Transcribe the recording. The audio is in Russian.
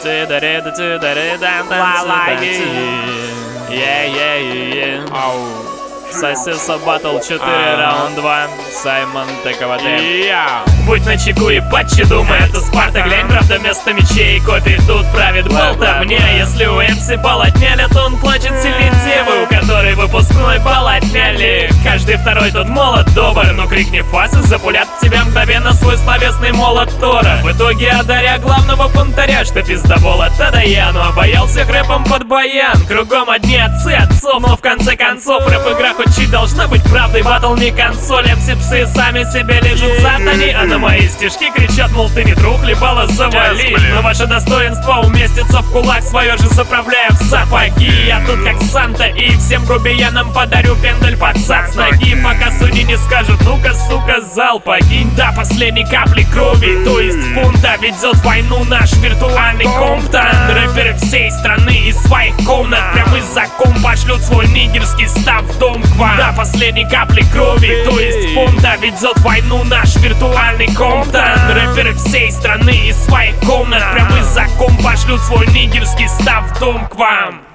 Сосиса батл 4, раунд 2. Саймон ТКВД. Будь начеку и патчи, думай, это Спарта. Глянь, правда, вместо мечей копий тут правит болтовня. Если у МС бал отняли, то он плачет сильнее девы, у которой выпускной бал отняли. Каждый второй тут молод добр, но крикни фас и запулят в тебя мгновенно свой словесный молот Тора. В итоге одаря главного понтаря, что пиздобола Тадаяну обаял всех рэпом под баян. Кругом одни отцы отцов, но в конце концов рэп-игра хоть чуть должна быть правдой. Батл не консоль, МС-псы сами себе лежат сатани, а на мои стишки кричат, мол, ты не друг, либало завали. Но ваше достоинство уместится в кулак, свое же заправляя в сапоги. Я тут как Санта и всем грубиянам подарю пендель под зад с ноги, пока судьи не скажут, ну-ка, сука, зал покинь. До последней капли крови, то есть фунта, ведет войну наш виртуальный комптан. Рэперы всей страны из своих комнат прям из-за ком пошлют свой нигерский став в дом к вам. До последней капли крови, то есть фунта, ведет войну наш виртуальный комптан. Рэперы всей страны из своих комнат прям из-за ком пошлют свой нигерский став в дом к вам.